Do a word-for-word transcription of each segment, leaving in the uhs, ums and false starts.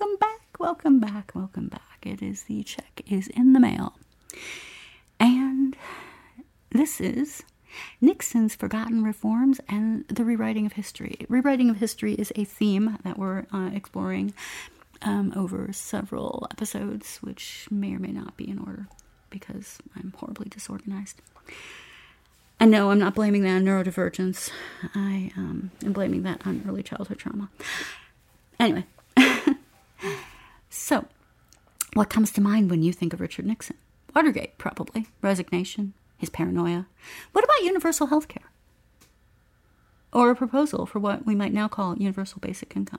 welcome back, welcome back, welcome back. It is the check is in the mail. And this is Nixon's Forgotten Reforms and the Rewriting of History. Rewriting of History is a theme that we're uh, exploring um, over several episodes, which may or may not be in order because I'm horribly disorganized. And no, I'm not blaming that on neurodivergence. I um, am blaming that on early childhood trauma. Anyway, so what comes to mind when you think of Richard Nixon? Watergate, probably. Resignation, his paranoia. What about universal health care? Or a proposal for what we might now call universal basic income?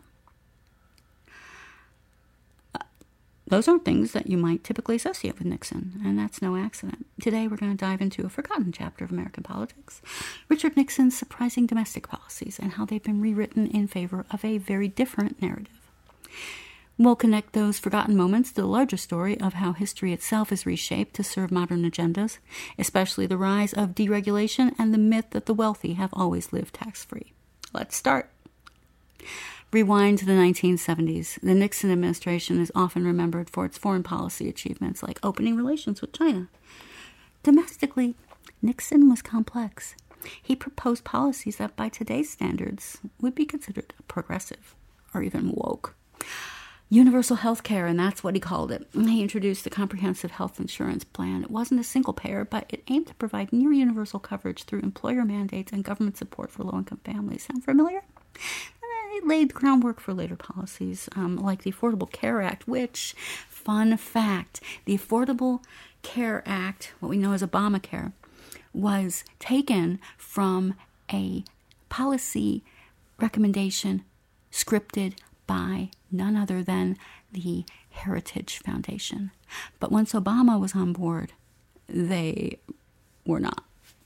Uh, those aren't things that you might typically associate with Nixon, and that's no accident. Today we're going to dive into a forgotten chapter of American politics, Richard Nixon's surprising domestic policies and how they've been rewritten in favor of a very different narrative. We'll connect those forgotten moments to the larger story of how history itself is reshaped to serve modern agendas, especially the rise of deregulation and the myth that the wealthy have always lived tax-free. Let's start. Rewind to the nineteen seventies. The Nixon administration is often remembered for its foreign policy achievements like opening relations with China. Domestically, Nixon was complex. He proposed policies that by today's standards would be considered progressive or even woke. Universal health care, and that's what he called it. He introduced the comprehensive health insurance plan. It wasn't a single payer, but it aimed to provide near universal coverage through employer mandates and government support for low-income families. Sound familiar? It laid the groundwork for later policies, um, like the Affordable Care Act, which, fun fact, the Affordable Care Act, what we know as Obamacare, was taken from a policy recommendation scripted by none other than the Heritage Foundation. But once Obama was on board, they were not.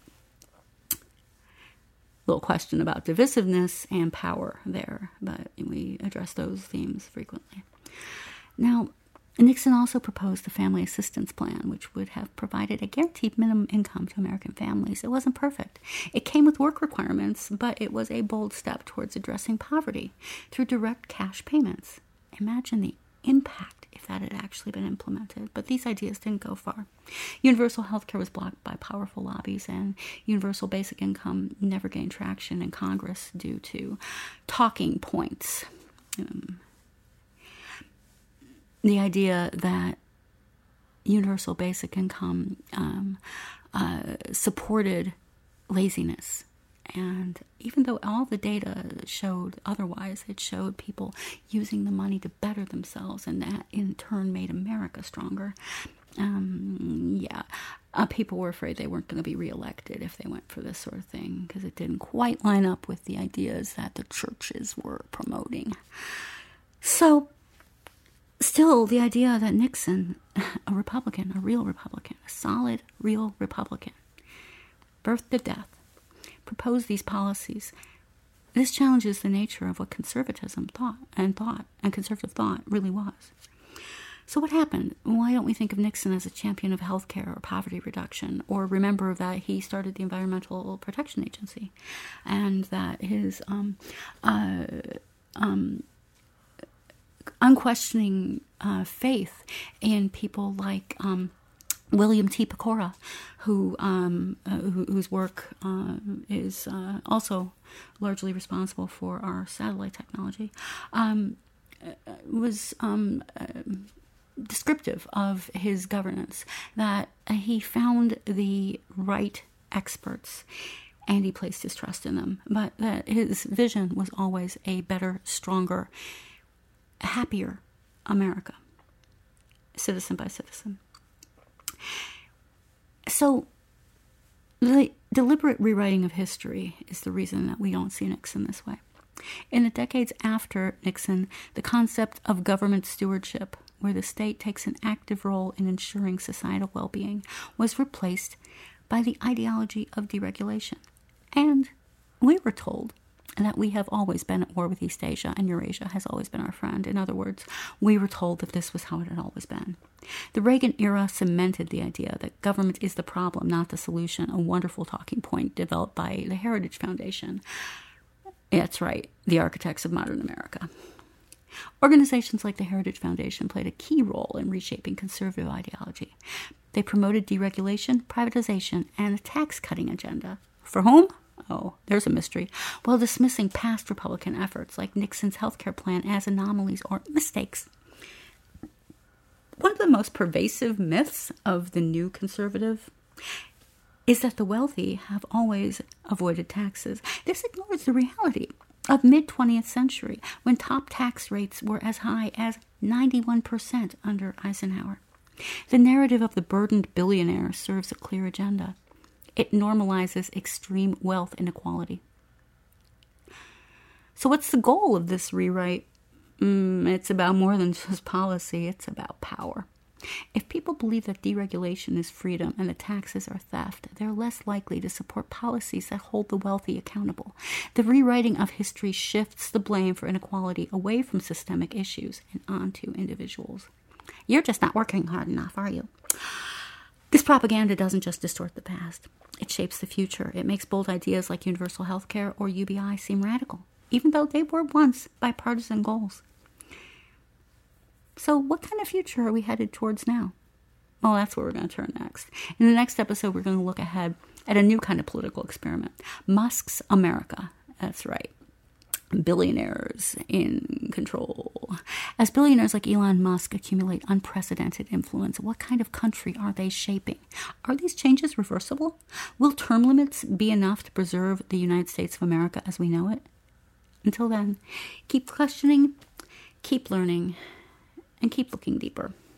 Little question about divisiveness and power there, but we address those themes frequently. Now, Nixon also proposed the Family Assistance Plan, which would have provided a guaranteed minimum income to American families. It wasn't perfect. It came with work requirements, but it was a bold step towards addressing poverty through direct cash payments. Imagine the impact if that had actually been implemented, but these ideas didn't go far. Universal health care was blocked by powerful lobbies, and universal basic income never gained traction in Congress due to talking points. Um, The idea that universal basic income um, uh, supported laziness. And even though all the data showed otherwise, it showed people using the money to better themselves, and that in turn made America stronger. Um, yeah, uh, people were afraid they weren't going to be reelected if they went for this sort of thing, because it didn't quite line up with the ideas that the churches were promoting. So, still, the idea that Nixon, a Republican, a real Republican, a solid, real Republican, birth to death, proposed these policies. This challenges the nature of what conservatism thought and thought and conservative thought really was. So what happened? Why don't we think of Nixon as a champion of health care or poverty reduction, or remember that he started the Environmental Protection Agency, and that his um, uh, um, unquestioning uh, faith in people like um, William T. Pecora, who, um, uh, who whose work uh, is uh, also largely responsible for our satellite technology, um, was um, uh, descriptive of his governance, that he found the right experts and he placed his trust in them, but that his vision was always a better, stronger, happier America, citizen by citizen. So the deliberate rewriting of history is the reason that we don't see Nixon this way. In the decades after Nixon, the concept of government stewardship, where the state takes an active role in ensuring societal well-being, was replaced by the ideology of deregulation. And we were told that we have always been at war with East Asia, and Eurasia has always been our friend. In other words, we were told that this was how it had always been. The Reagan era cemented the idea that government is the problem, not the solution, a wonderful talking point developed by the Heritage Foundation. That's right, the architects of modern America. Organizations like the Heritage Foundation played a key role in reshaping conservative ideology. They promoted deregulation, privatization, and a tax-cutting agenda. For whom? Oh, there's a mystery. While dismissing past Republican efforts like Nixon's healthcare plan as anomalies or mistakes. One of the most pervasive myths of the new conservative is that the wealthy have always avoided taxes. This ignores the reality of mid-twentieth century, when top tax rates were as high as ninety-one percent under Eisenhower. The narrative of the burdened billionaire serves a clear agenda. It normalizes extreme wealth inequality. So what's the goal of this rewrite? Mm, it's about more than just policy. It's about power. If people believe that deregulation is freedom and the taxes are theft, they're less likely to support policies that hold the wealthy accountable. The rewriting of history shifts the blame for inequality away from systemic issues and onto individuals. You're just not working hard enough, are you? This propaganda doesn't just distort the past. It shapes the future. It makes bold ideas like universal health care or U B I seem radical, even though they were once bipartisan goals. So what kind of future are we headed towards now? Well, that's where we're going to turn next. In the next episode, we're going to look ahead at a new kind of political experiment. Musk's America. That's right. Billionaires in control. As billionaires like Elon Musk accumulate unprecedented influence, what kind of country are they shaping? Are these changes reversible? Will term limits be enough to preserve the United States of America as we know it? Until then, keep questioning, keep learning, and keep looking deeper.